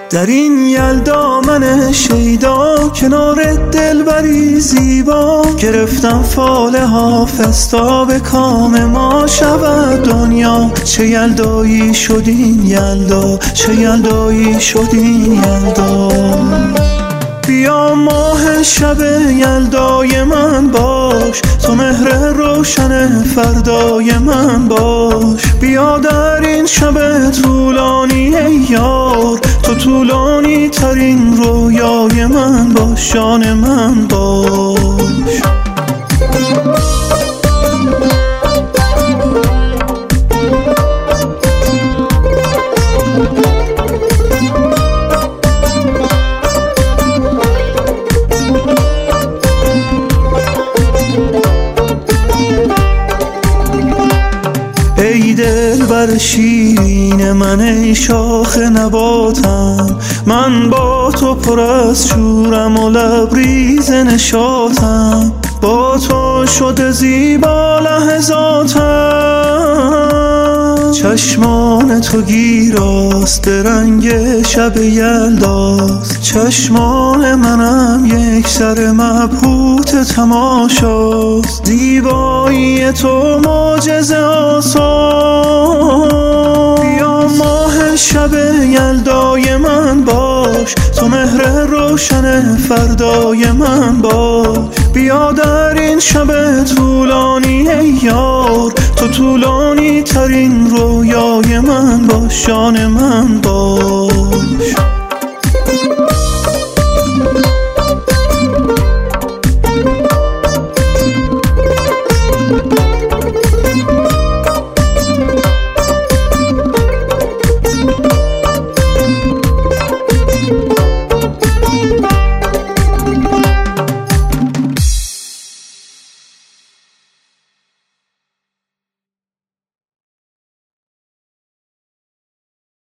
در این یلدا من شیدا کنار دلبری زیبا گرفتم فال حافظ تا به کام ما شود دنیا. چه یلدایی شد این یلدا، چه یلدایی شد این یلدا. بیا ماه شب یلدای من باش، تو مهر روشن فردای من باش. بیا در این شب طولانی ای یار، تو طولانی ترین رویای من باش، جان من باش. ای دلبر شیرین من، ای شاخ نباتم، من با تو پر از شورم و لبریز نشاطم. با تو شده زیبا لحظاتم، چشمان تو گیراست به رنگ شب یلداست. چشمان منم یک سر مبهوت تماشاست، زیبایی تو معجزه آسان. بیا ماه شب یلدای من باش، تو مهر روشن فردای من باش. بیا در این شب طولانی ای یار، تو طولانی ترین رویای من باش، جان من باش.